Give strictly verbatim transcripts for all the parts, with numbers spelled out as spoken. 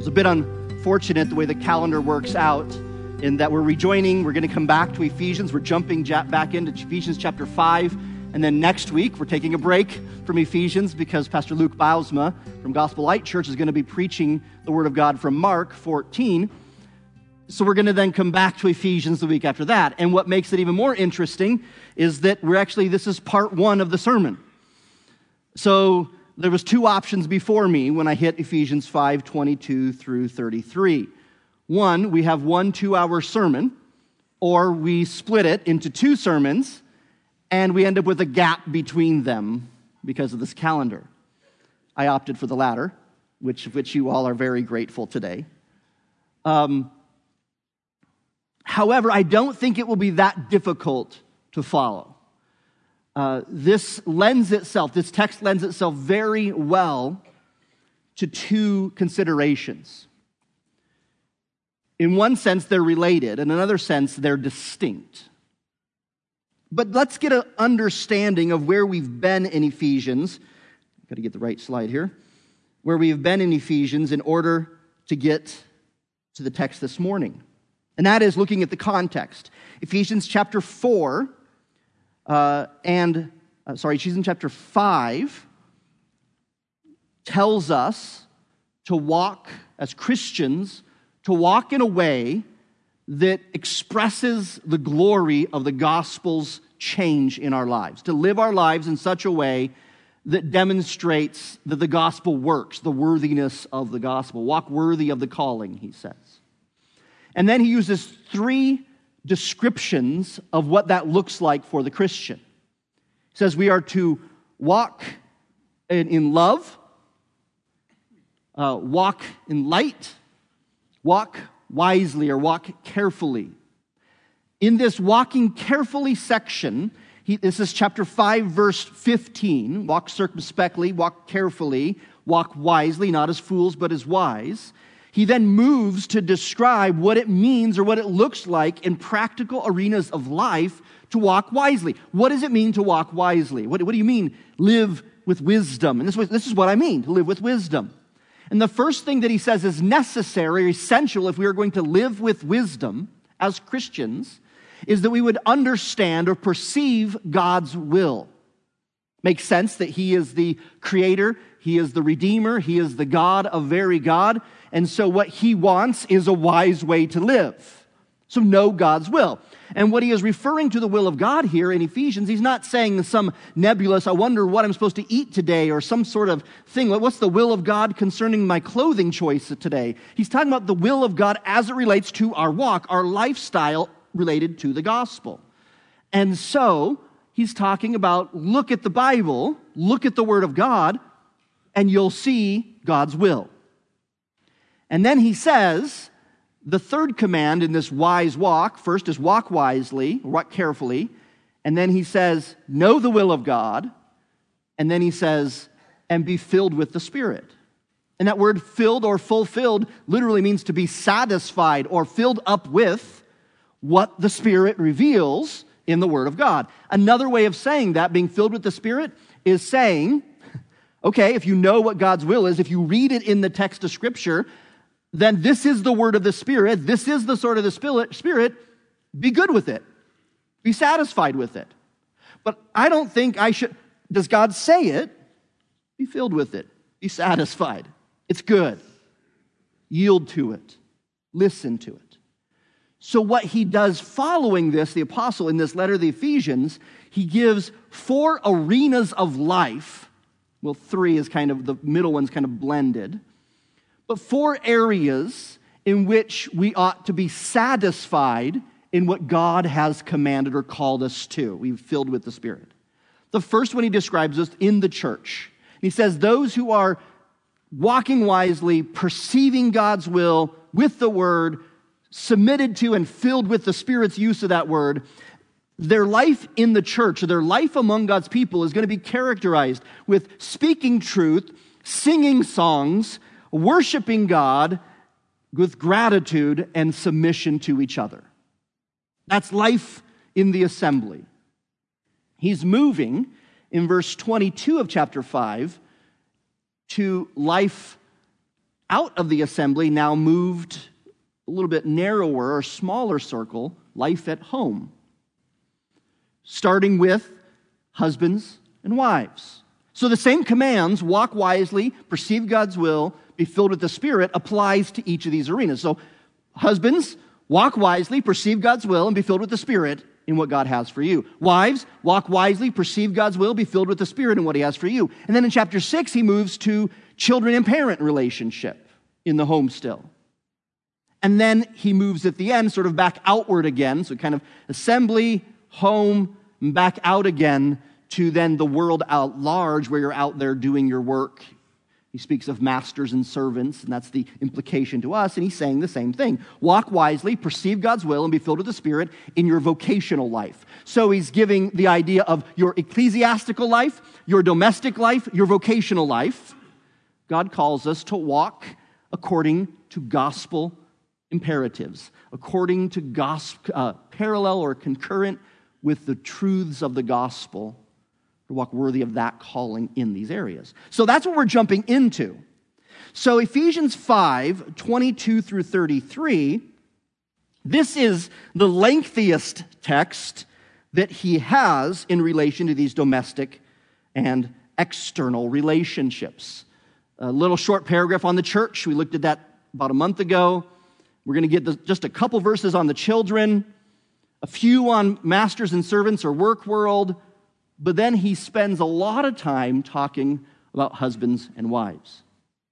a bit unfortunate the way the calendar works out in that we're rejoining, we're going to come back to Ephesians, we're jumping back into Ephesians chapter five, and then next week we're taking a break from Ephesians because Pastor Luke Bausma from Gospel Light Church is going to be preaching the Word of God from Mark fourteen. So we're going to then come back to Ephesians the week after that. And what makes it even more interesting is that we're actually, this is part one of the sermon. So there was two options before me when I hit Ephesians five, twenty-two through thirty-three. One, we have one two-hour sermon, or we split it into two sermons, and we end up with a gap between them because of this calendar. I opted for the latter, which which you all are very grateful today. Um, however, I don't think it will be that difficult to follow. Uh, this lends itself, this text lends itself very well to two considerations. In one sense, they're related. In another sense, they're distinct. But let's get an understanding of where we've been in Ephesians. Got to get the right slide here. Where we've been in Ephesians in order to get to the text this morning. And that is looking at the context. Ephesians chapter four, uh, and, uh, sorry, Ephesians chapter five tells us to walk as Christians, to walk in a way that expresses the glory of the gospel's change in our lives, to live our lives in such a way that demonstrates that the gospel works, the worthiness of the gospel. Walk worthy of the calling, he says. And then he uses three descriptions of what that looks like for the Christian. He says we are to walk in, in love, uh, walk in light, walk wisely or walk carefully. In this walking carefully section, he, this is chapter five, verse fifteen. Walk circumspectly, walk carefully, walk wisely, not as fools, but as wise. He then moves to describe what it means or what it looks like in practical arenas of life to walk wisely. What does it mean to walk wisely? What, what do you mean, live with wisdom? And this, this is what I mean, to live with wisdom. And the first thing that he says is necessary or essential if we are going to live with wisdom as Christians is that we would understand or perceive God's will. Makes sense that he is the creator, he is the redeemer, he is the God of very God, and so what he wants is a wise way to live. So know God's will. And what he is referring to the will of God here in Ephesians, he's not saying some nebulous, I wonder what I'm supposed to eat today, or some sort of thing. What's the will of God concerning my clothing choice today? He's talking about the will of God as it relates to our walk, our lifestyle related to the gospel. And so he's talking about look at the Bible, look at the Word of God, and you'll see God's will. And then he says, the third command in this wise walk, first is walk wisely, walk carefully, and then he says, know the will of God, and then he says, and be filled with the Spirit. And that word filled or fulfilled literally means to be satisfied or filled up with what the Spirit reveals in the Word of God. Another way of saying that, being filled with the Spirit, is saying, okay, if you know what God's will is, if you read it in the text of Scripture, then this is the word of the Spirit, this is the sort of the Spirit, be good with it. Be satisfied with it. But I don't think I should, does God say it? Be filled with it. Be satisfied. It's good. Yield to it. Listen to it. So what he does following this, the apostle in this letter to the Ephesians, he gives four arenas of life. Well, three is kind of, the middle one's kind of blended. But four areas in which we ought to be satisfied in what God has commanded or called us to. We've filled with the Spirit. The first one he describes us in the church. He says those who are walking wisely, perceiving God's will with the Word, submitted to and filled with the Spirit's use of that Word, their life in the church, or their life among God's people is going to be characterized with speaking truth, singing songs, worshiping God with gratitude and submission to each other. That's life in the assembly. He's moving in verse twenty-two of chapter five to life out of the assembly now moved a little bit narrower or smaller circle, life at home, starting with husbands and wives. So the same commands, walk wisely, perceive God's will, be filled with the Spirit, applies to each of these arenas. So husbands, walk wisely, perceive God's will, and be filled with the Spirit in what God has for you. Wives, walk wisely, perceive God's will, be filled with the Spirit in what He has for you. And then in chapter six, he moves to children and parent relationship in the home still. And then he moves at the end sort of back outward again, so kind of assembly, home, and back out again to then the world out large where you're out there doing your work. He speaks of masters and servants, and that's the implication to us, and he's saying the same thing. Walk wisely, perceive God's will, and be filled with the Spirit in your vocational life. So he's giving the idea of your ecclesiastical life, your domestic life, your vocational life. God calls us to walk according to gospel imperatives, according to gospel, uh, parallel or concurrent with the truths of the gospel, to walk worthy of that calling in these areas. So that's what we're jumping into. So Ephesians five, twenty-two through thirty-three, this is the lengthiest text that he has in relation to these domestic and external relationships. A little short paragraph on the church. We looked at that about a month ago. We're going to get the, just a couple verses on the children, a few on masters and servants or work world, but then he spends a lot of time talking about husbands and wives.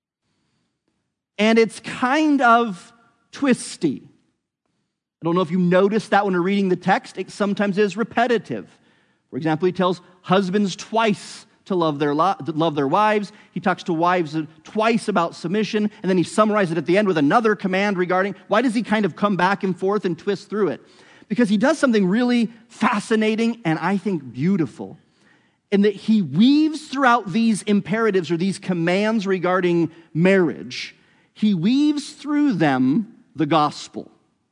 And it's kind of twisty. I don't know if you noticed that when you're reading the text. It sometimes is repetitive. For example, he tells husbands twice to love their, lo- to love their wives. He talks to wives twice about submission, and then he summarizes it at the end with another command regarding, why does he kind of come back and forth and twist through it? Because he does something really fascinating and I think beautiful, in that he weaves throughout these imperatives or these commands regarding marriage, he weaves through them the gospel.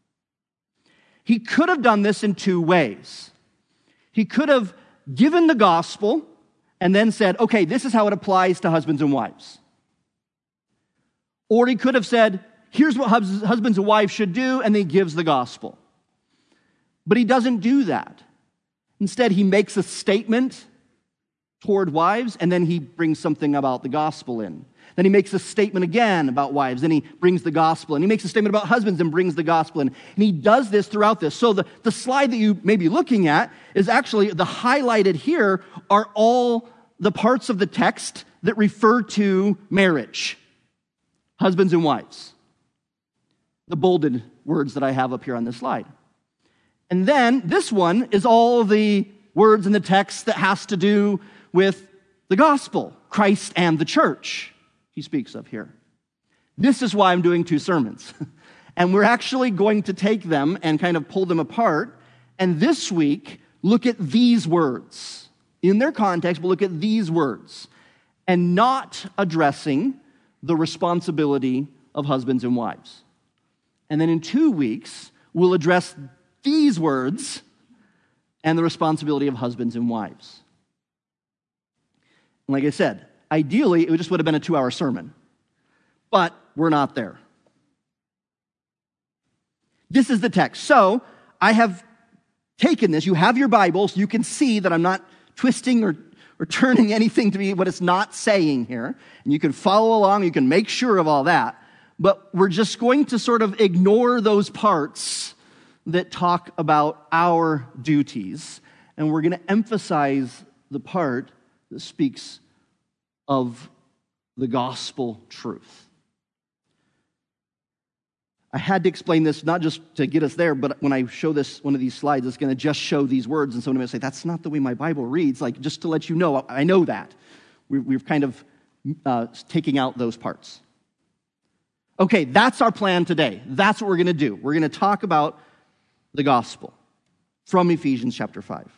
He could have done this in two ways. He could have given the gospel and then said, okay, this is how it applies to husbands and wives. Or he could have said, here's what husbands and wives should do, and then he gives the gospel. But he doesn't do that. Instead, he makes a statement toward wives, and then he brings something about the gospel in. Then he makes a statement again about wives, and he brings the gospel in. He makes a statement about husbands and brings the gospel in. And he does this throughout this. So the, the slide that you may be looking at is actually, the highlighted here are all the parts of the text that refer to marriage, husbands and wives. The bolded words that I have up here on this slide. And then this one is all the words in the text that has to do with the gospel, Christ and the church, he speaks of here. This is why I'm doing two sermons. And we're actually going to take them and kind of pull them apart. And this week, look at these words. In their context, we'll look at these words. And not addressing the responsibility of husbands and wives. And then in two weeks, we'll address these words and the responsibility of husbands and wives. And like I said, ideally, it just would have been a two-hour sermon. But we're not there. This is the text. So I have taken this. You have your Bibles. You can see that I'm not twisting or, or turning anything to be what it's not saying here. And you can follow along. You can make sure of all that. But we're just going to sort of ignore those parts that talk about our duties. And we're going to emphasize the part that speaks of the gospel truth. I had to explain this not just to get us there, but when I show this, one of these slides, it's going to just show these words, and someone may say, that's not the way my Bible reads. Like, just to let you know, I know that. We're, we're kind of uh, taking out those parts. Okay, that's our plan today. That's what we're going to do. We're going to talk about the gospel from Ephesians chapter five.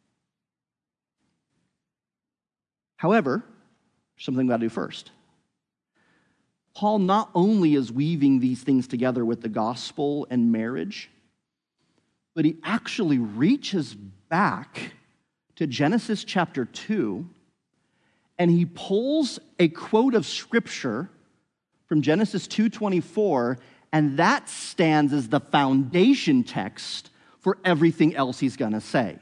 However, something we got to do first. Paul not only is weaving these things together with the gospel and marriage, but he actually reaches back to Genesis chapter two, and he pulls a quote of scripture from Genesis two twenty-four, and that stands as the foundation text for everything else he's going to say.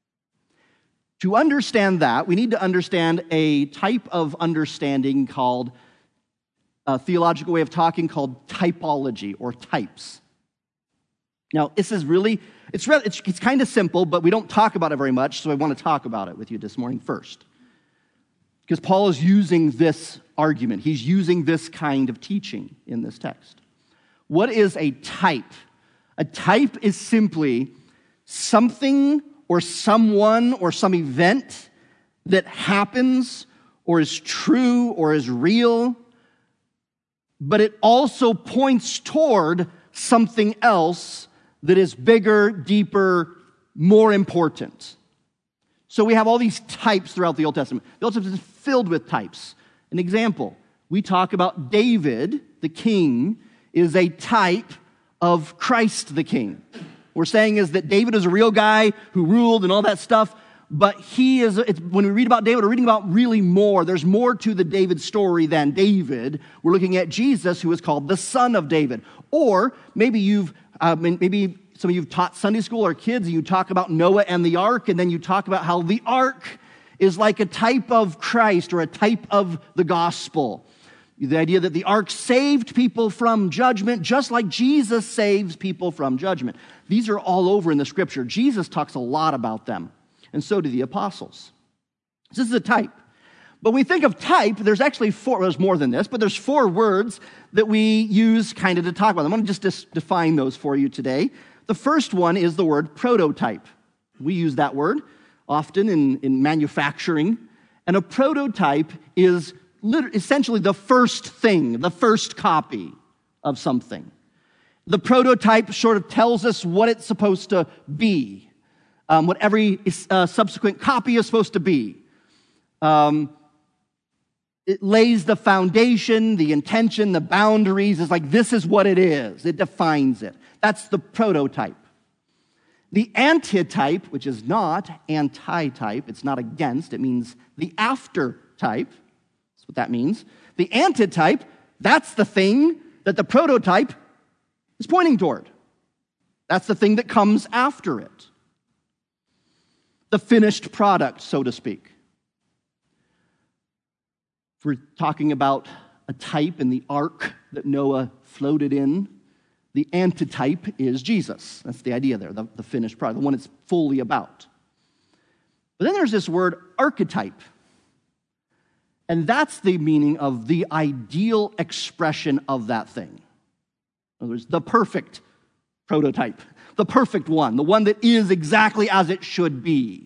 To understand that, we need to understand a type of understanding called, a theological way of talking called typology or types. Now, this is really, it's, really, it's, it's kind of simple, but we don't talk about it very much, so I want to talk about it with you this morning first. Because Paul is using this argument. He's using this kind of teaching in this text. What is a type? A type is simply something or someone or some event that happens or is true or is real, but it also points toward something else that is bigger, deeper, more important. So we have all these types throughout the Old Testament. The Old Testament is filled with types. An example, we talk about David, the king, is a type of Christ the king. We're saying is that David is a real guy who ruled and all that stuff, but he is, it's, when we read about David, we're reading about really more. There's more to the David story than David. We're looking at Jesus, who is called the son of David. Or maybe you've, uh, maybe some of you have taught Sunday school or kids, and you talk about Noah and the ark, and then you talk about how the ark is like a type of Christ or a type of the gospel. The idea that the ark saved people from judgment, just like Jesus saves people from judgment. These are all over in the scripture. Jesus talks a lot about them, and so do the apostles. This is a type. But when we think of type, there's actually four, there's more than this, but there's four words that we use kind of to talk about them. I'm going to just dis- define those for you today. The first one is the word prototype. We use that word often in, in manufacturing. And a prototype is essentially the first thing, the first copy of something. The prototype sort of tells us what it's supposed to be, um, what every uh, subsequent copy is supposed to be. Um, it lays the foundation, the intention, the boundaries. It's like, this is what it is. It defines it. That's the prototype. The antitype, which is not anti-type, it's not against, it means the after type. That's what that means. The antitype, that's the thing that the prototype is pointing toward. That's the thing that comes after it. The finished product, so to speak. If we're talking about a type in the ark that Noah floated in, the antitype is Jesus. That's the idea there, the, the finished product, the one it's fully about. But then there's this word archetype. And that's the meaning of the ideal expression of that thing. In other words, the perfect prototype, the perfect one, the one that is exactly as it should be.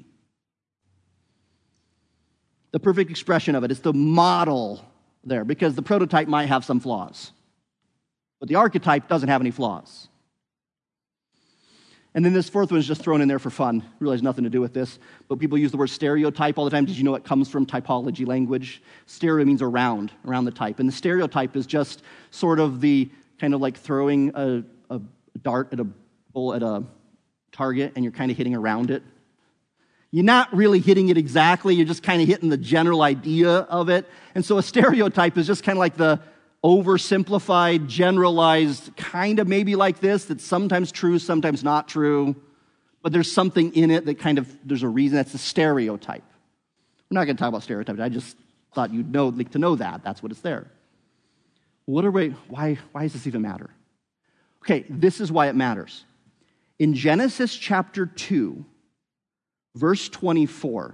The perfect expression of it is the model there, because the prototype might have some flaws. But the archetype doesn't have any flaws. And then this fourth one is just thrown in there for fun. Really has nothing to do with this. But people use the word stereotype all the time. Did you know it comes from typology language? Stereo means around, around the type. And the stereotype is just sort of the kind of like throwing a, a dart at a bull at a target, and you're kind of hitting around it. You're not really hitting it exactly. You're just kind of hitting the general idea of it. And so a stereotype is just kind of like the oversimplified, generalized, kind of maybe like this, that's sometimes true, sometimes not true, but there's something in it that kind of, there's a reason. That's a stereotype. We're not going to talk about stereotypes. I just thought you'd know, like, to know that. That's what it's there. What are we, why, why does this even matter? Okay, this is why it matters. In Genesis chapter two, verse twenty-four,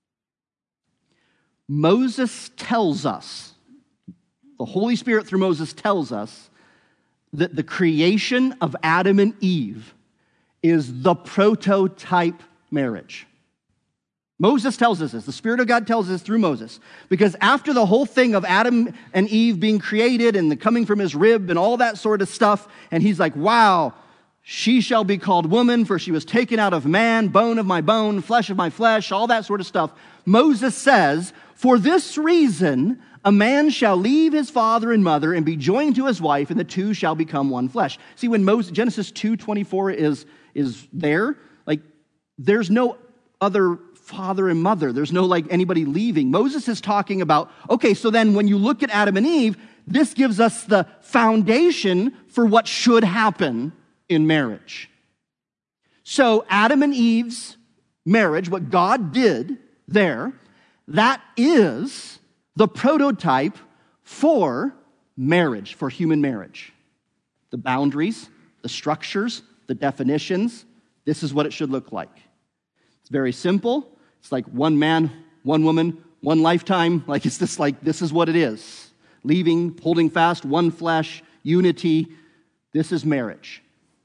Moses tells us, the Holy Spirit through Moses tells us that the creation of Adam and Eve is the prototype marriage. Moses tells us this. The Spirit of God tells us through Moses. Because after the whole thing of Adam and Eve being created and the coming from his rib and all that sort of stuff, and he's like, wow, she shall be called woman, for she was taken out of man, bone of my bone, flesh of my flesh, all that sort of stuff. Moses says, for this reason, a man shall leave his father and mother and be joined to his wife, and the two shall become one flesh. See, when Moses, Genesis two twenty-four is, is there, like, there's no other father and mother. There's no, like, anybody leaving. Moses is talking about, okay, so then when you look at Adam and Eve, this gives us the foundation for what should happen in marriage. So Adam and Eve's marriage, what God did there, that is the prototype for marriage, for human marriage. The boundaries, the structures, the definitions, this is what it should look like. It's very simple. It's like one man, one woman, one lifetime. Like it's just like, this is what it is. Leaving, holding fast, one flesh, unity. This is marriage.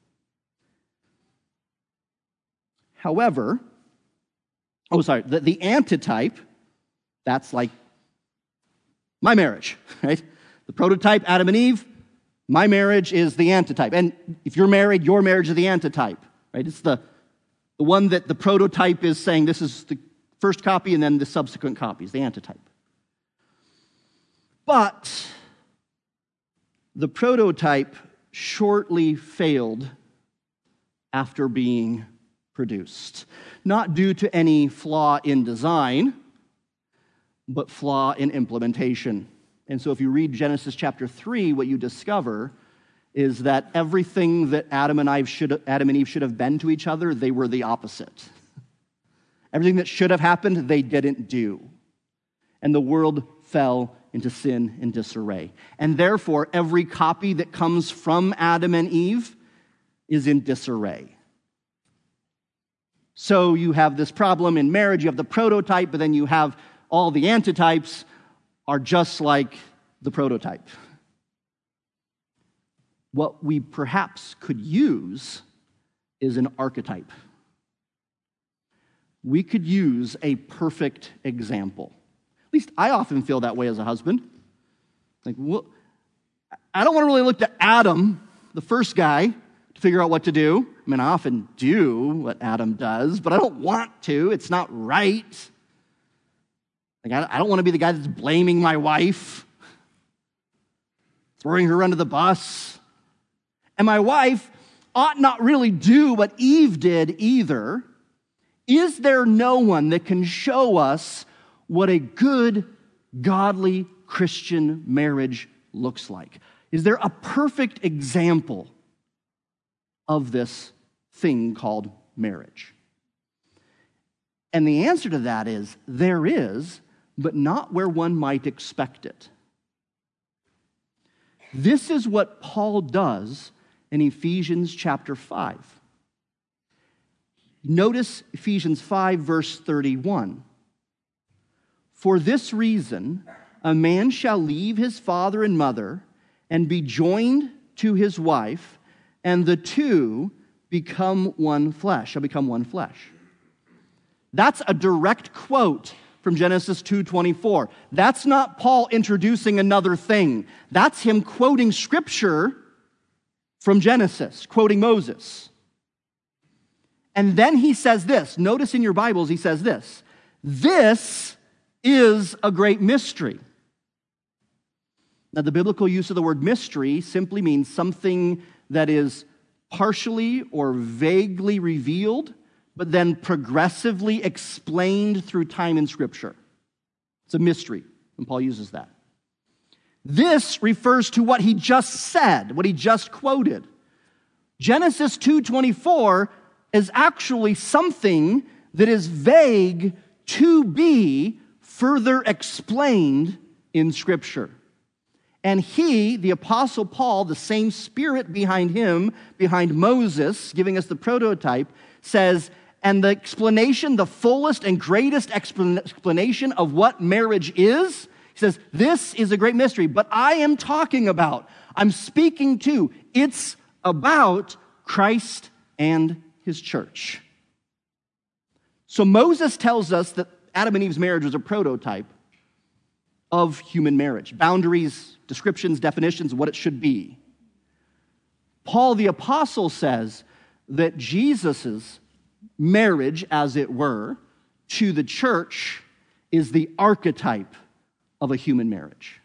However, oh, sorry, the, the antitype, that's like my marriage, right? The prototype, Adam and Eve, my marriage is the antitype. And if you're married, your marriage is the antitype, right? It's the, the one that the prototype is saying this is the first copy and then the subsequent copies, the antitype. But the prototype shortly failed after being produced. Not due to any flaw in design, but flaw in implementation. And so if you read Genesis chapter three, what you discover is that everything that Adam and Eve should, Adam and Eve should have been to each other, they were the opposite. Everything that should have happened, they didn't do. And the world fell into sin and disarray. And therefore, every copy that comes from Adam and Eve is in disarray. So you have this problem in marriage. You have the prototype, but then you have all the antitypes are just like the prototype. What we perhaps could use is an archetype. We could use a perfect example. At least I often feel that way as a husband. Like, well, I don't want to really look to Adam, the first guy, to figure out what to do. I mean, I often do what Adam does, but I don't want to. It's not right. Like, I don't want to be the guy that's blaming my wife, throwing her under the bus. And my wife ought not really do what Eve did either. Is there no one that can show us what a good, godly Christian marriage looks like? Is there a perfect example of this thing called marriage? And the answer to that is, there is, but not where one might expect it. This is what Paul does in Ephesians chapter five. Notice Ephesians five, verse thirty-one. For this reason, a man shall leave his father and mother and be joined to his wife, and the two become one flesh, shall become one flesh. That's a direct quote from Genesis two twenty-four. That's not Paul introducing another thing. That's him quoting scripture from Genesis, quoting Moses. And then he says this. Notice in your Bibles he says this. This is a great mystery. Now, the biblical use of the word mystery simply means something that is partially or vaguely revealed, but then progressively explained through time in Scripture. It's a mystery, and Paul uses that. This refers to what he just said, what he just quoted. Genesis two twenty-four is actually something that is vague to be further explained in Scripture. And he, the Apostle Paul, the same Spirit behind him, behind Moses, giving us the prototype, says, and the explanation, the fullest and greatest explanation of what marriage is, he says, this is a great mystery, but I am talking about, I'm speaking to, it's about Christ and his church. So Moses tells us that Adam and Eve's marriage was a prototype of human marriage. Boundaries, descriptions, definitions of what it should be. Paul the Apostle says that Jesus' marriage, as it were, to the church is the archetype of a human marriage.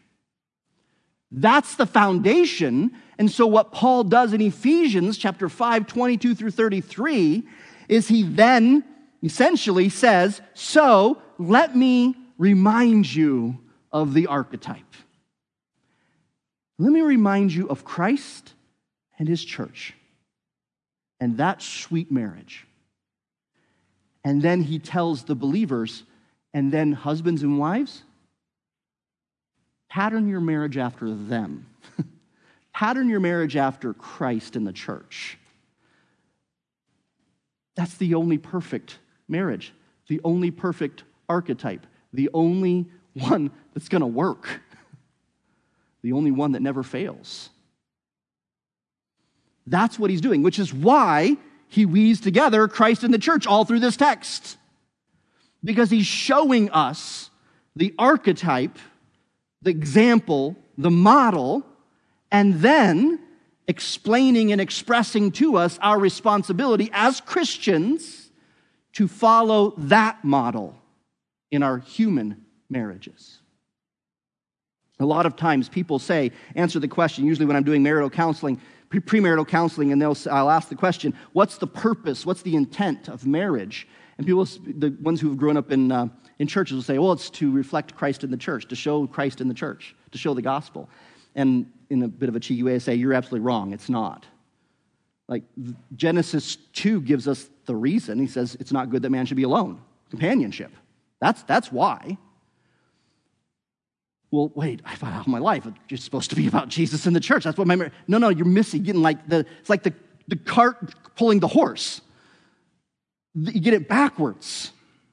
That's the foundation. And so what Paul does in Ephesians chapter five, twenty-two through thirty-three, is he then essentially says, so let me remind you of the archetype. Let me remind you of Christ and his church and that sweet marriage. And then he tells the believers, and then husbands and wives, pattern your marriage after them. Pattern your marriage after Christ and the church. That's the only perfect marriage, the only perfect archetype, the only one that's going to work, the only one that never fails. That's what he's doing, which is why he weaves together Christ and the church all through this text. Because he's showing us the archetype, the example, the model, and then explaining and expressing to us our responsibility as Christians to follow that model in our human marriages. A lot of times people say, answer the question, usually when I'm doing marital counseling, premarital counseling, and they'll, I'll ask the question, what's the purpose, what's the intent of marriage? And people, the ones who have grown up in, uh, in churches will say, well, it's to reflect Christ in the church, to show Christ in the church, to show the gospel. And in a bit of a cheeky way, I say, you're absolutely wrong, it's not. Like, Genesis two gives us the reason. He says it's not good that man should be alone. Companionship. That's, that's why. Well, wait, I thought all my life it's supposed to be about Jesus and the church. That's what my... No, no, you're missing. Getting like the... It's like the, the cart pulling the horse. You get it backwards.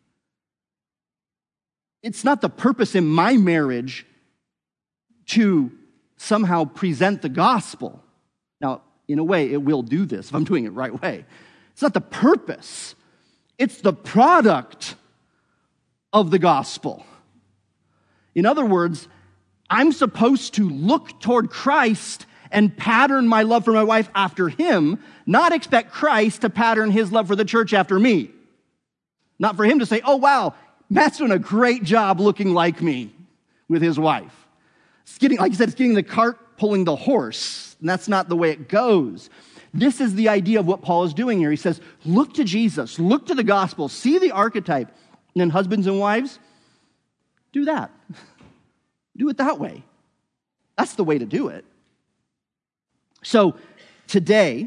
It's not the purpose in my marriage to somehow present the gospel. Now, in a way, it will do this if I'm doing it the right way. It's not the purpose. It's the product of the gospel. In other words, I'm supposed to look toward Christ and pattern my love for my wife after him, not expect Christ to pattern his love for the church after me. Not for him to say, oh, wow, Matt's doing a great job looking like me with his wife. It's getting, like you said, it's getting the cart pulling the horse, and that's not the way it goes. This is the idea of what Paul is doing here. He says, look to Jesus, look to the gospel, see the archetype, and then husbands and wives, do that. Do it that way. That's the way to do it. So today,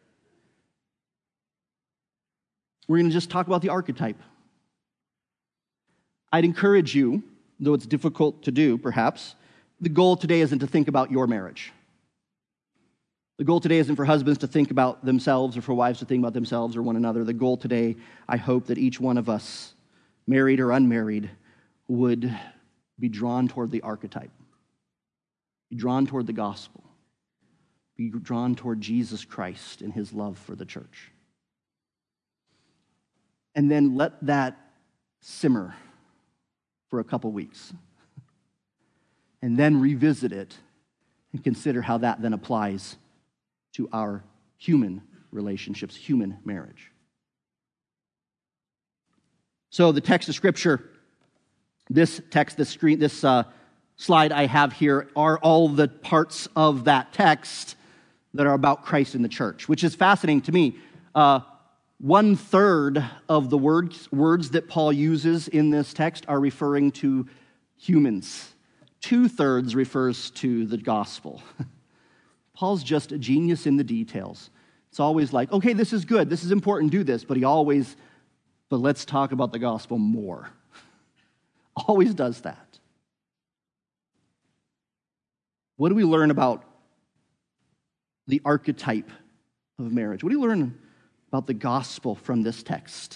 we're going to just talk about the archetype. I'd encourage you, though it's difficult to do, perhaps, the goal today isn't to think about your marriage. The goal today isn't for husbands to think about themselves or for wives to think about themselves or one another. The goal today, I hope that each one of us, married or unmarried, would be drawn toward the archetype, be drawn toward the gospel, be drawn toward Jesus Christ and his love for the church. And then let that simmer for a couple weeks. And then revisit it and consider how that then applies to our human relationships, human marriage. So the text of Scripture, this text, this screen, this uh, slide I have here are all the parts of that text that are about Christ and the church, which is fascinating to me. Uh, one third of the words, words that Paul uses in this text are referring to humans. Two-thirds refers to the gospel. Paul's just a genius in the details. It's always like, okay, this is good, this is important, do this, but he always, but let's talk about the gospel more. Always does that. What do we learn about the archetype of marriage? What do you learn about the gospel from this text?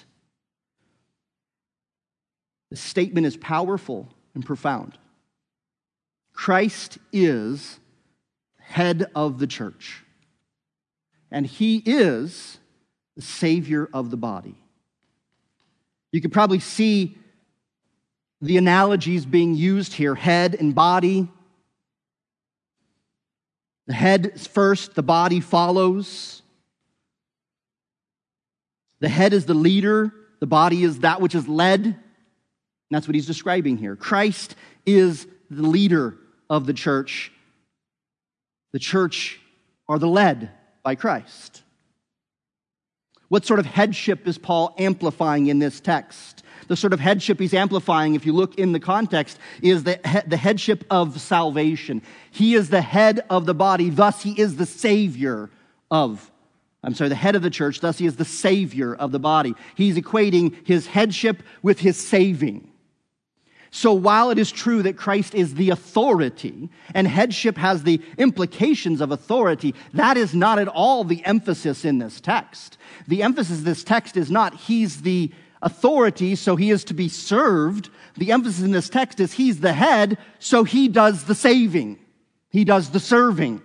The statement is powerful and profound. Christ is head of the church, and he is the Savior of the body. You could probably see the analogies being used here, head and body. The head is first, the body follows. The head is the leader, the body is that which is led. And that's what he's describing here. Christ is the leader of the church. The church are the led by Christ. What sort of headship is Paul amplifying in this text? the sort of headship he's amplifying, if you look in the context, is the, he- the headship of salvation. He is the head of the body, thus he is the Savior of, I'm sorry, the head of the church, thus he is the Savior of the body. He's equating his headship with his saving. So while it is true that Christ is the authority, and headship has the implications of authority, that is not at all the emphasis in this text. The emphasis of this text is not he's the authority, so he is to be served. The emphasis in this text is he's the head, so he does the saving. He does the serving.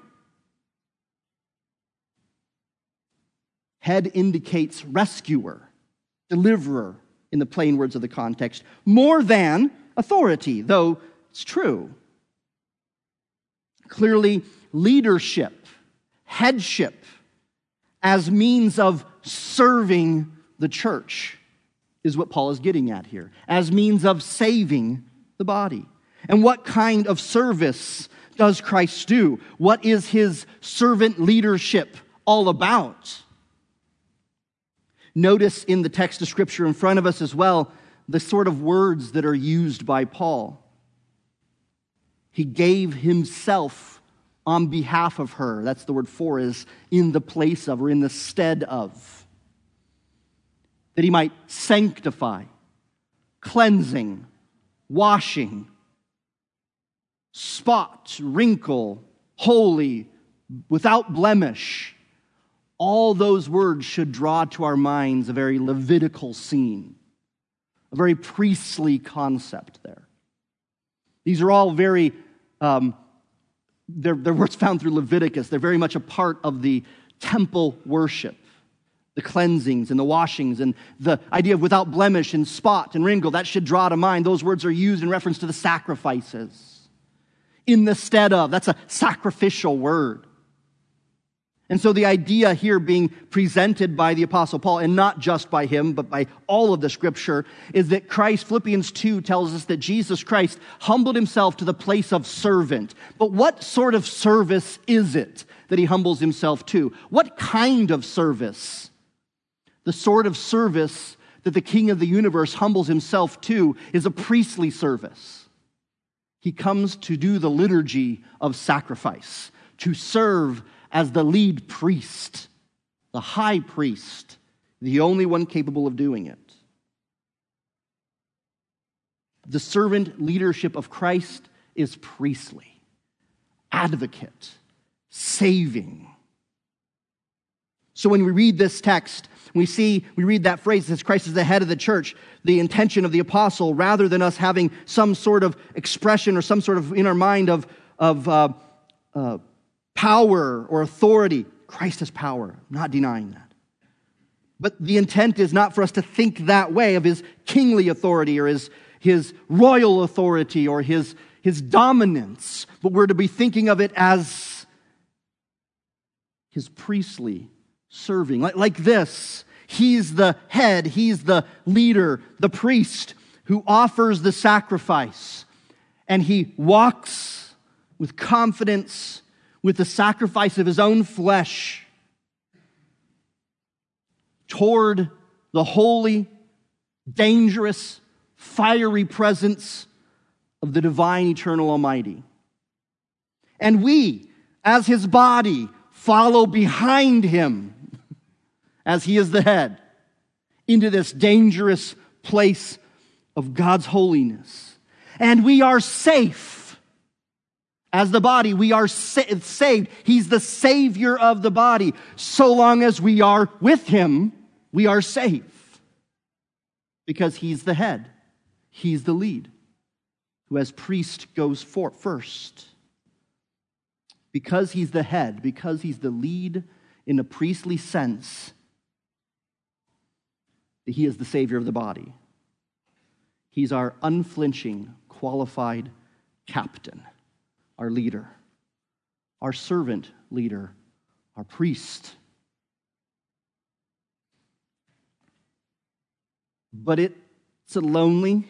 Head indicates rescuer, deliverer, in the plain words of the context, more than authority, though it's true. Clearly, leadership, headship, as means of serving the church is what Paul is getting at here, as means of saving the body. And what kind of service does Christ do? What is his servant leadership all about? Notice in the text of Scripture in front of us as well, the sort of words that are used by Paul. He gave himself on behalf of her. That's the word for, is in the place of, or in the stead of. That he might sanctify, cleansing, washing, spot, wrinkle, holy, without blemish. All those words should draw to our minds a very Levitical scene. A very priestly concept there. These are all very, um, they're, they're words found through Leviticus. They're very much a part of the temple worship. The cleansings and the washings and the idea of without blemish and spot and wrinkle. That should draw to mind. Those words are used in reference to the sacrifices. In the stead of, that's a sacrificial word. And so the idea here being presented by the Apostle Paul, and not just by him, but by all of the Scripture, is that Christ, Philippians two tells us that Jesus Christ humbled himself to the place of servant. But what sort of service is it that he humbles himself to? What kind of service? The sort of service that the King of the universe humbles himself to is a priestly service. He comes to do the liturgy of sacrifice, to serve as the lead priest, the high priest, the only one capable of doing it. The servant leadership of Christ is priestly, advocate, saving. So when we read this text, we see, we read that phrase that says Christ is the head of the church, the intention of the apostle, rather than us having some sort of expression or some sort of in our mind of, of uh, uh, power or authority. Christ has power. I'm not denying that. But the intent is not for us to think that way of his kingly authority or his, his royal authority or his, his dominance. But we're to be thinking of it as his priestly serving. Like, like this, he's the head, he's the leader, the priest who offers the sacrifice. And he walks with confidence with the sacrifice of his own flesh toward the holy, dangerous, fiery presence of the divine, eternal Almighty. And we, as his body, follow behind him as he is the head into this dangerous place of God's holiness. And we are safe. As the body, we are sa- saved. He's the Savior of the body. So long as we are with him, we are safe. Because he's the head. He's the lead. Who as priest goes for first. Because he's the head, because he's the lead in a priestly sense, he is the Savior of the body. He's our unflinching, qualified captain. Our leader, our servant leader, our priest. But it's a lonely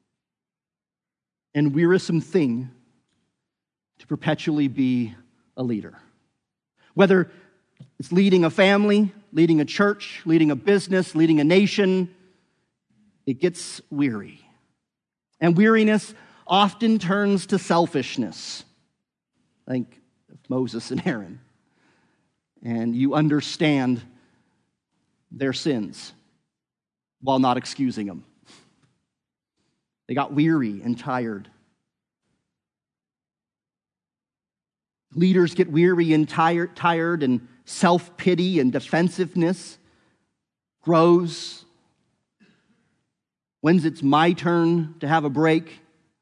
and wearisome thing to perpetually be a leader. Whether it's leading a family, leading a church, leading a business, leading a nation, it gets weary. And weariness often turns to selfishness. Think of Moses and Aaron. And you understand their sins while not excusing them. They got weary and tired. Leaders get weary and tired, tired and self-pity and defensiveness grows. When's it's my turn to have a break?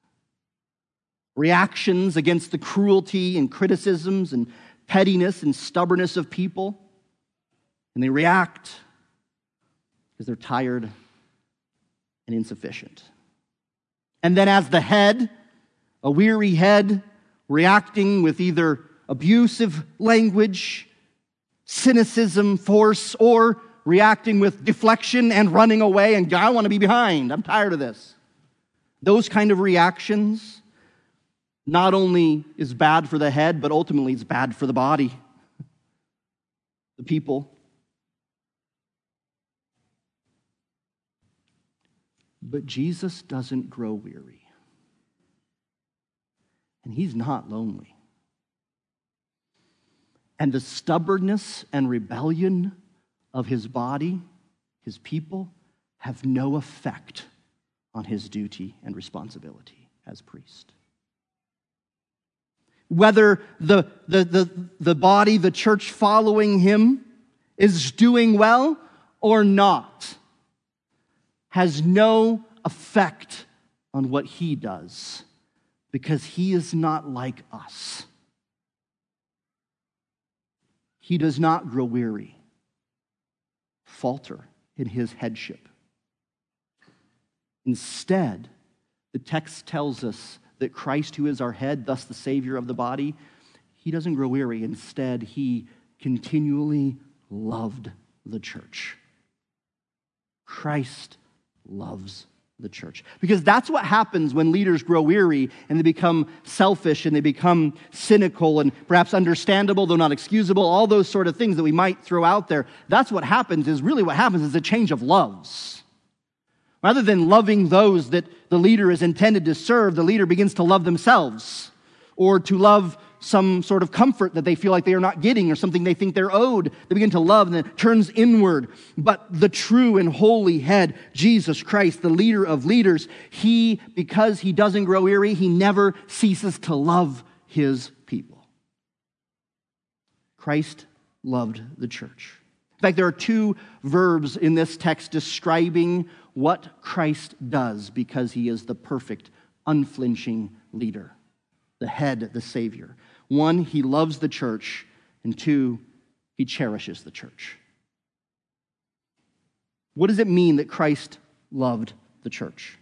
Reactions against the cruelty and criticisms and pettiness and stubbornness of people. And they react because they're tired and insufficient. And then as the head, a weary head, reacting with either abusive language, cynicism, force, or reacting with deflection and running away and I want to be behind. I'm tired of this. Those kind of reactions not only is bad for the head, but ultimately it's bad for the body, the people. But Jesus doesn't grow weary. And he's not lonely. And the stubbornness and rebellion of his body, his people, have no effect on his duty and responsibility as priest. Whether the, the, the, the body, the church following him, is doing well or not, has no effect on what he does, because he is not like us. He does not grow weary, falter in his headship. Instead, the text tells us that Christ, who is our head, thus the Savior of the body, he doesn't grow weary. Instead, he continually loved the church. Christ loves the church. Because that's what happens when leaders grow weary and they become selfish and they become cynical and perhaps understandable, though not excusable, all those sort of things that we might throw out there. That's what happens, is really what happens is a change of loves. Rather than loving those that the leader is intended to serve, the leader begins to love themselves or to love some sort of comfort that they feel like they are not getting or something they think they're owed. They begin to love and it turns inward. But the true and holy head, Jesus Christ, the leader of leaders, he, because he doesn't grow weary, he never ceases to love his people. Christ loved the church. In fact, there are two verbs in this text describing what Christ does because he is the perfect, unflinching leader, the head, the Savior. One, he loves the church, and two, he cherishes the church. What does it mean that Christ loved the church?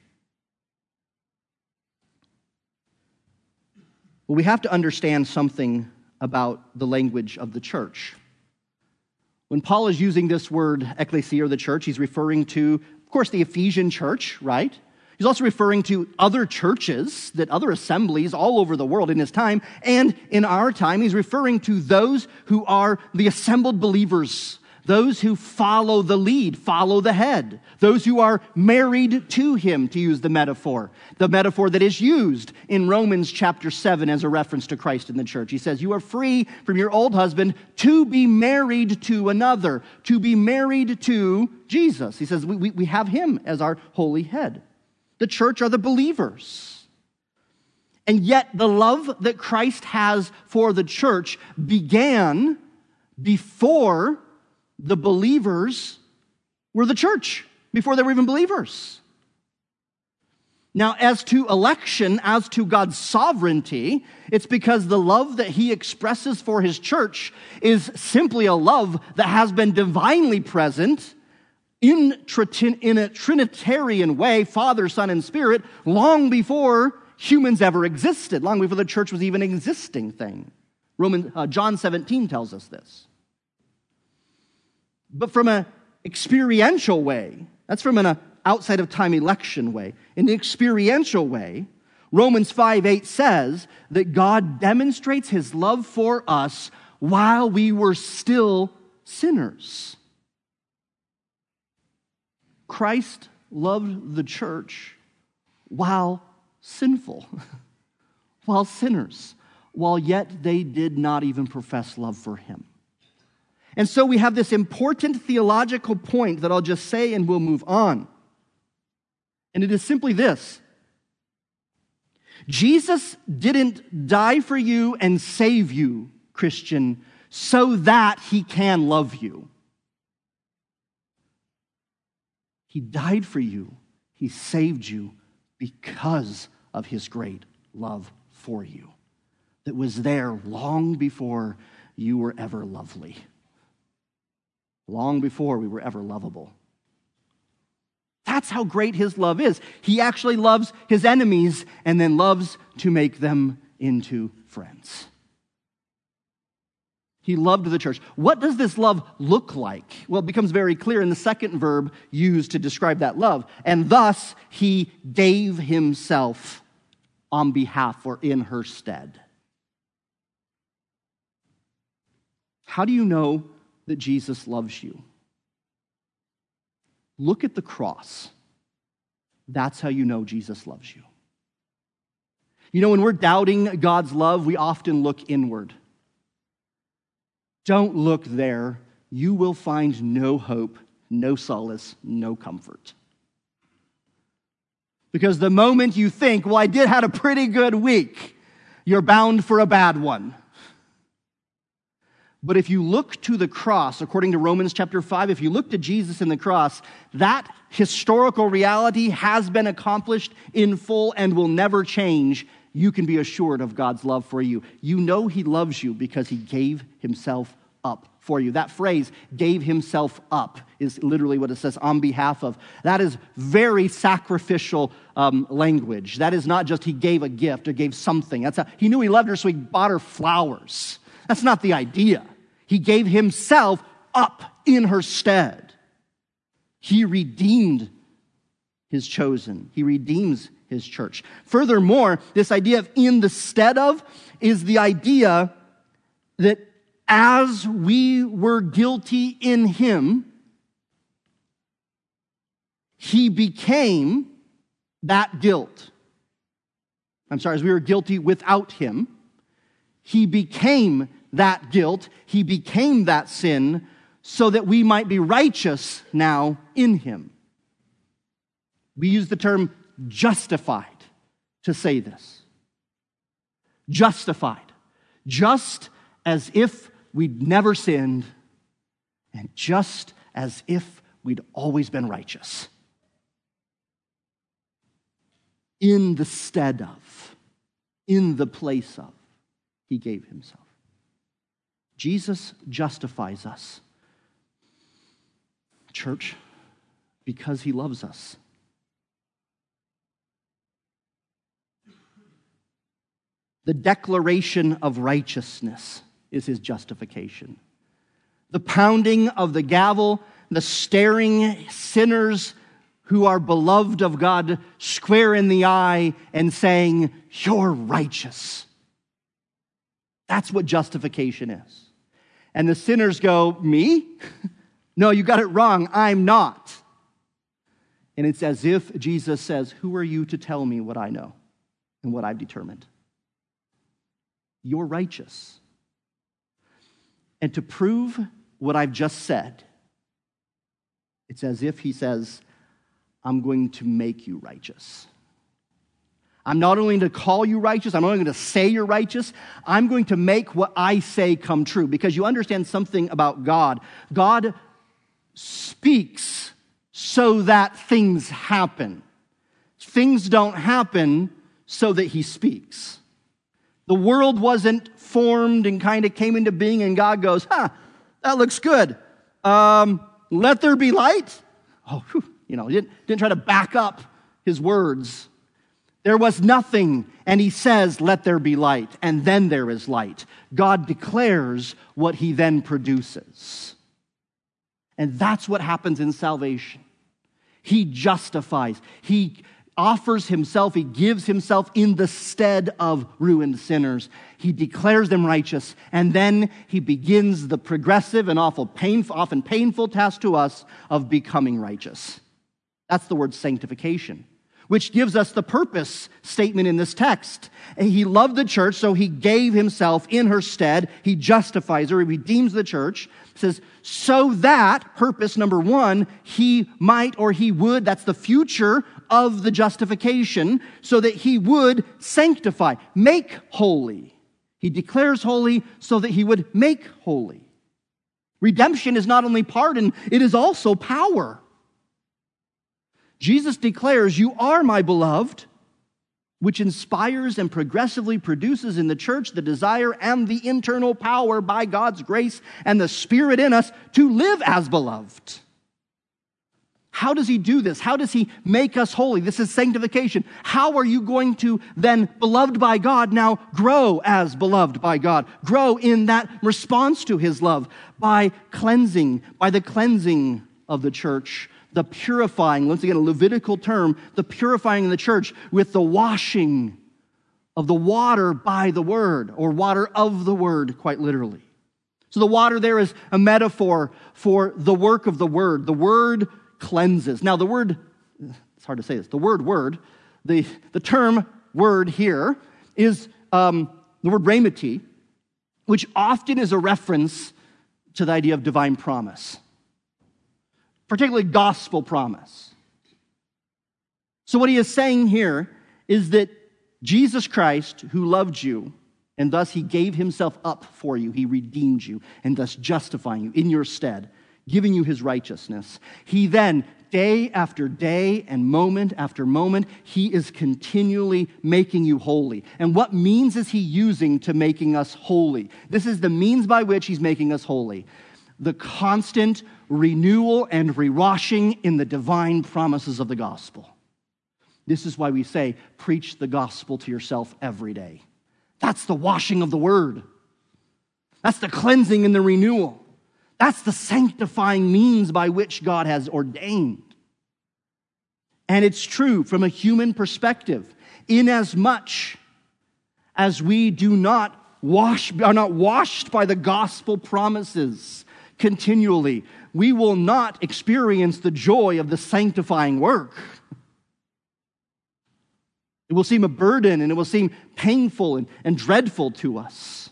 Well, we have to understand something about the language of the church. When Paul is using this word, ecclesia, or the church, he's referring to, of course, the Ephesian church, right? He's also referring to other churches, that other assemblies all over the world in his time. And in our time, he's referring to those who are the assembled believers, those who follow the lead, follow the head, those who are married to him, to use the metaphor, the metaphor that is used in Romans chapter seven as a reference to Christ in the church. He says, you are free from your old husband to be married to another, to be married to Jesus. He says, we, we, we have him as our holy head. The church are the believers. And yet the love that Christ has for the church began before the believers were the church, before they were even believers. Now, as to election, as to God's sovereignty, it's because the love that he expresses for his church is simply a love that has been divinely present in, in a Trinitarian way, Father, Son, and Spirit, long before humans ever existed, long before the church was even an existing thing. Roman, uh, John seventeen tells us this. But from an experiential way, that's from an outside of time election way. In the experiential way, Romans five eight says that God demonstrates his love for us while we were still sinners. Christ loved the church while sinful, while sinners, while yet they did not even profess love for him. And so we have this important theological point that I'll just say and we'll move on. And it is simply this. Jesus didn't die for you and save you, Christian, so that he can love you. He died for you. He saved you because of his great love for you that was there long before you were ever lovely, long before we were ever lovable. That's how great his love is. He actually loves his enemies and then loves to make them into friends. He loved the church. What does this love look like? Well, it becomes very clear in the second verb used to describe that love. And thus, he gave himself on behalf or in her stead. How do you know that Jesus loves you? Look at the cross. That's how you know Jesus loves you. You know, when we're doubting God's love, we often look inward. Don't look there. You will find no hope, no solace, no comfort. Because the moment you think, well, I did have a pretty good week, you're bound for a bad one. But if you look to the cross, according to Romans chapter five, if you look to Jesus in the cross, that historical reality has been accomplished in full and will never change. You can be assured of God's love for you. You know he loves you because he gave himself up for you. That phrase, gave himself up, is literally what it says, on behalf of. That is very sacrificial um, language. That is not just he gave a gift or gave something. That's a, he knew he loved her, so he bought her flowers. That's not the idea. He gave himself up in her stead. He redeemed his chosen. He redeems his church. Furthermore, this idea of in the stead of is the idea that as we were guilty in him, he became that guilt. I'm sorry, as we were guilty without him, he became that guilt, he became that sin, so that we might be righteous now in him. We use the term justified to say this. Justified. Just as if we'd never sinned, and just as if we'd always been righteous. In the stead of, in the place of, he gave himself. Jesus justifies us, church, because he loves us. The declaration of righteousness is his justification. The pounding of the gavel, the staring sinners who are beloved of God square in the eye and saying, "You're righteous." That's what justification is. And the sinners go, "Me? No, you got it wrong. I'm not." And it's as if Jesus says, "Who are you to tell me what I know and what I've determined? You're righteous." And to prove what I've just said, it's as if he says, "I'm going to make you righteous. I'm not only going to call you righteous, I'm not only going to say you're righteous, I'm going to make what I say come true." Because you understand something about God. God speaks so that things happen. Things don't happen so that he speaks. The world wasn't formed and kind of came into being and God goes, "Huh, that looks good. Um, let there be light." Oh, whew, you know, he didn't, didn't try to back up his words. There was nothing, and he says, "Let there be light," and then there is light. God declares what he then produces. And that's what happens in salvation. He justifies. He offers himself, he gives himself in the stead of ruined sinners. He declares them righteous, and then he begins the progressive and awful painful, often painful task to us of becoming righteous. That's the word sanctification, which gives us the purpose statement in this text. He loved the church, so he gave himself in her stead. He justifies her, he redeems the church. It says, so that, purpose number one, he might or he would, that's the future of the justification, so that he would sanctify, make holy. He declares holy so that he would make holy. Redemption is not only pardon, it is also power. Jesus declares, you are my beloved, which inspires and progressively produces in the church the desire and the internal power by God's grace and the Spirit in us to live as beloved. How does he do this? How does he make us holy? This is sanctification. How are you going to then, beloved by God, now grow as beloved by God? Grow in that response to his love by cleansing, by the cleansing of the church, the purifying, once again a Levitical term, the purifying in the church with the washing of the water by the word, or water of the word, quite literally. So the water there is a metaphor for the work of the word. The word cleanses. Now the word, it's hard to say this, the word word, the, the term word here is um, the word rhemati, which often is a reference to the idea of divine promise, particularly gospel promise. So what he is saying here is that Jesus Christ, who loved you, and thus he gave himself up for you, he redeemed you, and thus justifying you in your stead, giving you his righteousness. He then, day after day and moment after moment, he is continually making you holy. And what means is he using to making us holy? This is the means by which he's making us holy. The constant renewal and rewashing in the divine promises of the gospel. This is why we say, preach the gospel to yourself every day. That's the washing of the word. That's the cleansing and the renewal. That's the sanctifying means by which God has ordained. And it's true from a human perspective, inasmuch as we do not wash, are not washed by the gospel promises continually, we will not experience the joy of the sanctifying work. It will seem a burden and it will seem painful and, and dreadful to us.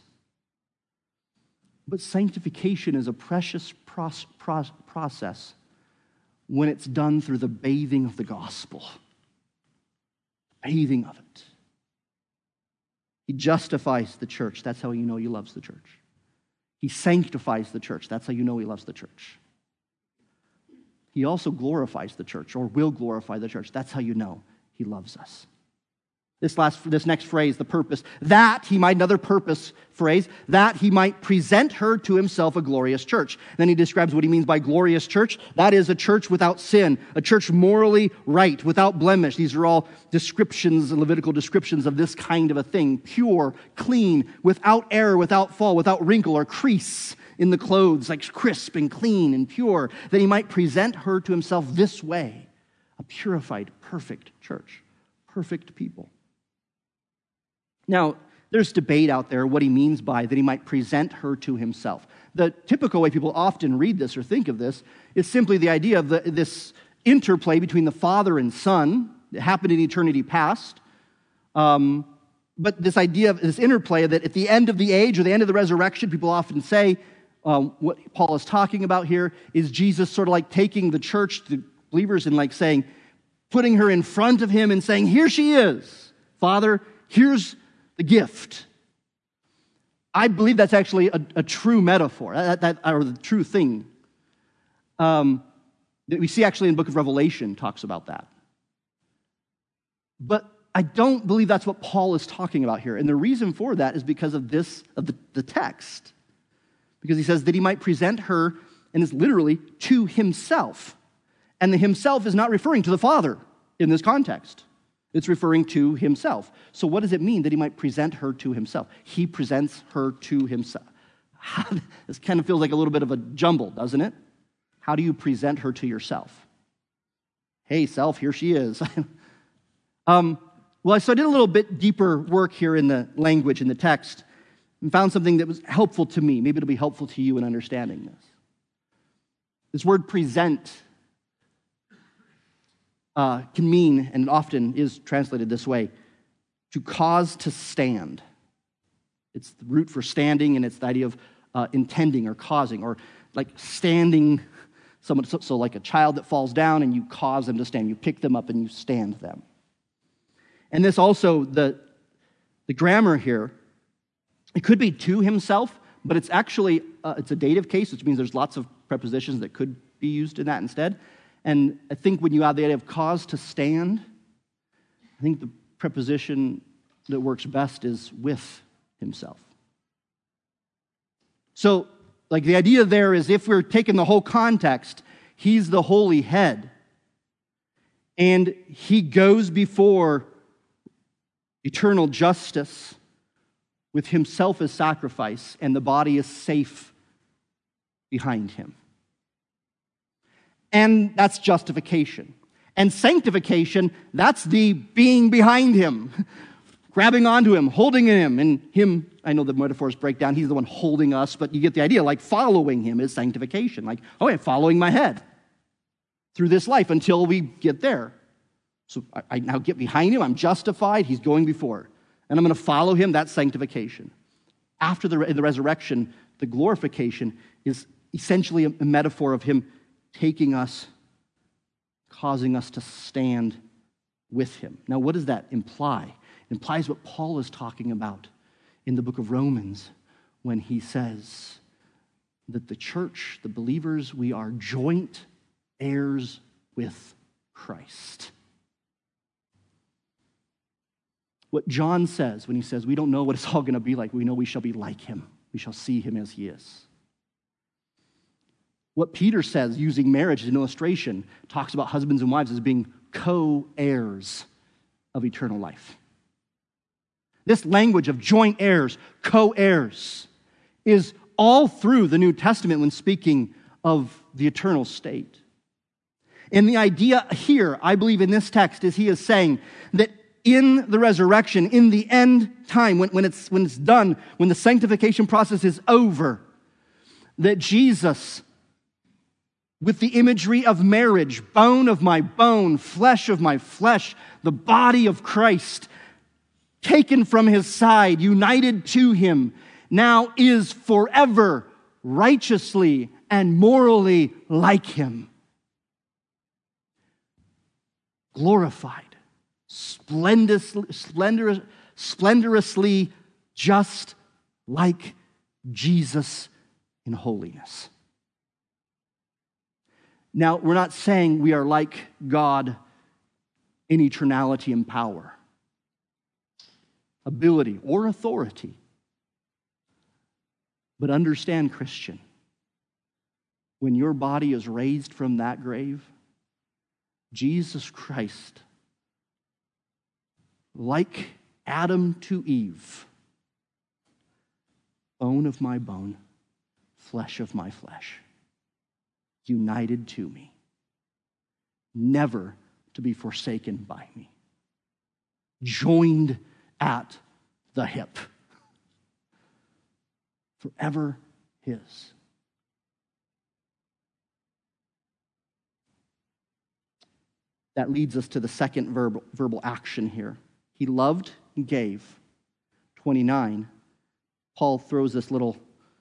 But sanctification is a precious pros- pros- process when it's done through the bathing of the gospel. Bathing of it. He justifies the church. That's how you know he loves the church. He sanctifies the church. That's how you know he loves the church. He also glorifies the church, or will glorify the church. That's how you know he loves us. This last, this next phrase, the purpose, that he might, another purpose phrase, that he might present her to himself a glorious church. Then he describes what he means by glorious church. That is a church without sin, a church morally right, without blemish. These are all descriptions, Levitical descriptions of this kind of a thing. Pure, clean, without error, without fall, without wrinkle or crease in the clothes, like crisp and clean and pure. That he might present her to himself this way, a purified, perfect church, perfect people. Now, there's debate out there what he means by that he might present her to himself. The typical way people often read this or think of this is simply the idea of the, this interplay between the Father and Son that happened in eternity past. Um, but this idea of this interplay that at the end of the age or the end of the resurrection, people often say um, what Paul is talking about here is Jesus sort of like taking the church, the believers, and like saying, putting her in front of him and saying, here she is, Father, here's the gift. I believe that's actually a, a true metaphor, that, that, or the true thing. Um, that we see actually in the book of Revelation talks about that. But I don't believe that's what Paul is talking about here. And the reason for that is because of this, of the, the text. Because he says that he might present her, and is literally to himself. And the himself is not referring to the Father in this context. It's referring to himself. So what does it mean that he might present her to himself? He presents her to himself. This kind of feels like a little bit of a jumble, doesn't it? How do you present her to yourself? Hey, self, here she is. um, well, so I did a little bit deeper work here in the language, in the text, and found something that was helpful to me. Maybe it'll be helpful to you in understanding this. This word present uh, can mean, and often is translated this way, to cause to stand. It's the root for standing, and it's the idea of uh, intending or causing, or like standing someone. So, so like a child that falls down, and you cause them to stand. You pick them up and you stand them. And this also, the, the grammar here, it could be to himself, but it's actually, uh, it's a dative case, which means there's lots of prepositions that could be used in that instead. And I think when you add the idea of cause to stand, I think the preposition that works best is with himself. So, like the idea there is if we're taking the whole context, he's the holy head. And he goes before eternal justice with himself as sacrifice, and the body is safe behind him. And that's justification. And sanctification, that's the being behind him, grabbing onto him, holding him, and him, I know the metaphors break down, he's the one holding us, but you get the idea, like following him is sanctification. Like, oh, I'm following my head through this life until we get there. So I, I now get behind him, I'm justified, he's going before. And I'm going to follow him, that's sanctification. After the, the resurrection, the glorification is essentially a, a metaphor of him taking us, causing us to stand with him. Now, what does that imply? It implies what Paul is talking about in the book of Romans when he says that the church, the believers, we are joint heirs with Christ. What John says when he says, we don't know what it's all going to be like, we know we shall be like him. We shall see him as he is. What Peter says, using marriage as an illustration, talks about husbands and wives as being co-heirs of eternal life. This language of joint heirs, co-heirs, is all through the New Testament when speaking of the eternal state. And the idea here, I believe in this text, is he is saying that in the resurrection, in the end time, when, when, it's, when it's done, when the sanctification process is over, that Jesus, with the imagery of marriage, bone of my bone, flesh of my flesh, the body of Christ, taken from his side, united to him, now is forever righteously and morally like him. Glorified, splendorously, splendor, splendorously just like Jesus in holiness. Now, we're not saying we are like God in eternality and power, ability, or authority. But understand, Christian, when your body is raised from that grave, Jesus Christ, like Adam to Eve, bone of my bone, flesh of my flesh, united to me, never to be forsaken by me, joined at the hip, forever his. That leads us to the second verbal, verbal action here. He loved and gave. twenty-nine, Paul throws this little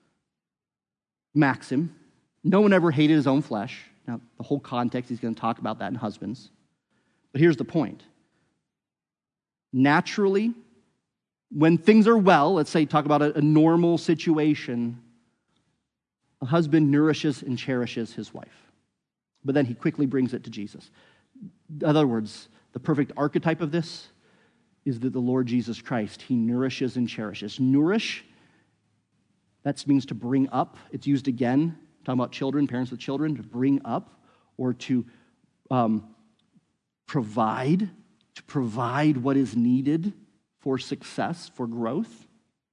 maxim. No one ever hated his own flesh. Now, the whole context, he's going to talk about that in husbands. But here's the point. Naturally, when things are well, let's say talk about a, a normal situation, a husband nourishes and cherishes his wife. But then he quickly brings it to Jesus. In other words, the perfect archetype of this is that the Lord Jesus Christ, he nourishes and cherishes. Nourish, that means to bring up. It's used again, talking about children, parents with children, to bring up or to um, provide, to provide what is needed for success, for growth.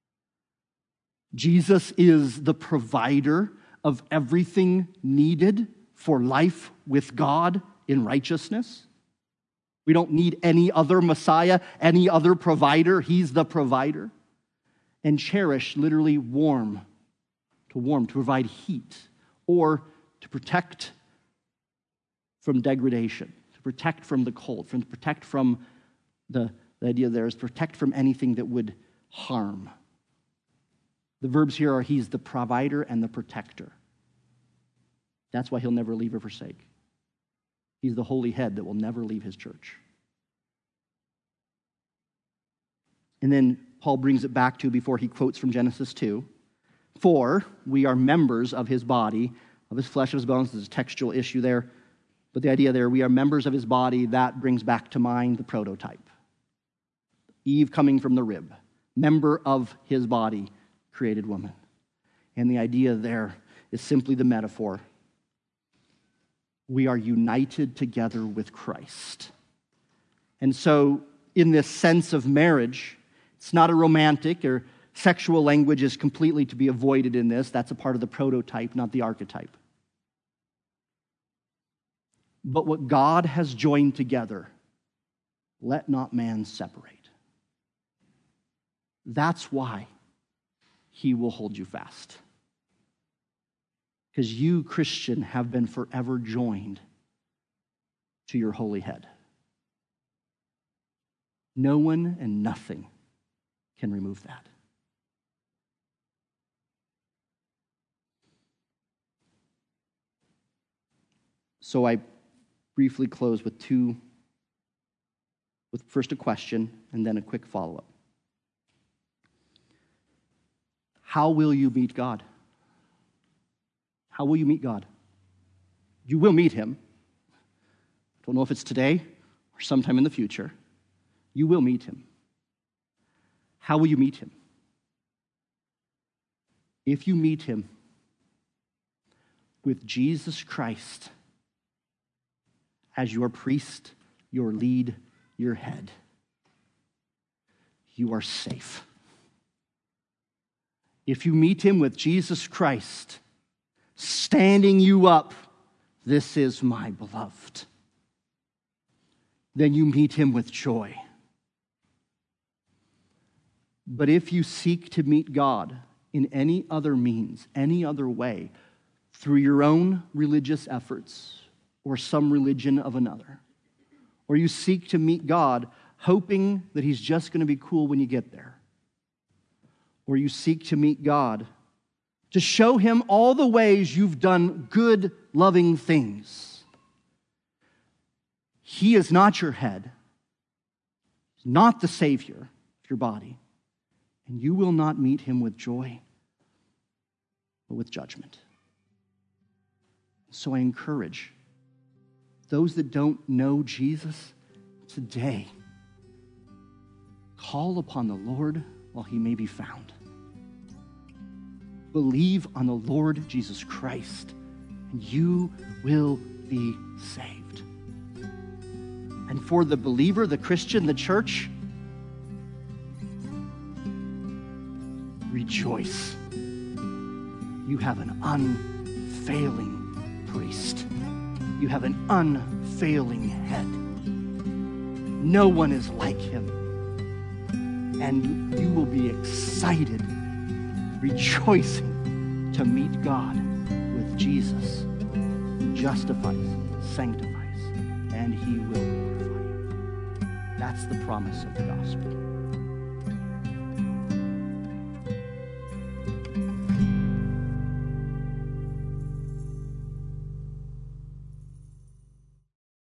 Jesus is the provider of everything needed for life with God in righteousness. We don't need any other Messiah, any other provider. He's the provider. And cherish, literally warm, to warm, to provide heat, or to protect from degradation, to protect from the cold, from protect from the, the idea there is protect from anything that would harm. The verbs here are he's the provider and the protector. That's why he'll never leave or forsake. He's the holy head that will never leave his church. And then Paul brings it back to, before he quotes from Genesis two, for we are members of his body, of his flesh, of his bones. There's a textual issue there. But the idea there, we are members of his body, that brings back to mind the prototype. Eve coming from the rib, member of his body, created woman. And the idea there is simply the metaphor. We are united together with Christ. And so, in this sense of marriage, it's not a romantic or sexual language is completely to be avoided in this. That's a part of the prototype, not the archetype. But what God has joined together, let not man separate. That's why he will hold you fast. Because you, Christian, have been forever joined to your holy head. No one and nothing can remove that. So I briefly close with two, with first a question and then a quick follow-up. How will you meet God? How will you meet God? You will meet him. I don't know if it's today or sometime in the future. You will meet him. How will you meet him? If you meet him with Jesus Christ as your priest, your lead, your head, you are safe. If you meet him with Jesus Christ standing you up, this is my beloved, then you meet him with joy. But if you seek to meet God in any other means, any other way, through your own religious efforts or some religion of another, or you seek to meet God hoping that he's just going to be cool when you get there, or you seek to meet God to show him all the ways you've done good, loving things, he is not your head, he's not the Savior of your body, and you will not meet him with joy, but with judgment. So I encourage those that don't know Jesus today, call upon the Lord while he may be found. Believe on the Lord Jesus Christ, and you will be saved. And for the believer, the Christian, the church, rejoice. You have an unfailing priest. You have an unfailing head. No one is like him. And you will be excited, rejoicing to meet God with Jesus, who justifies, sanctifies, and he will glorify you. That's the promise of the gospel.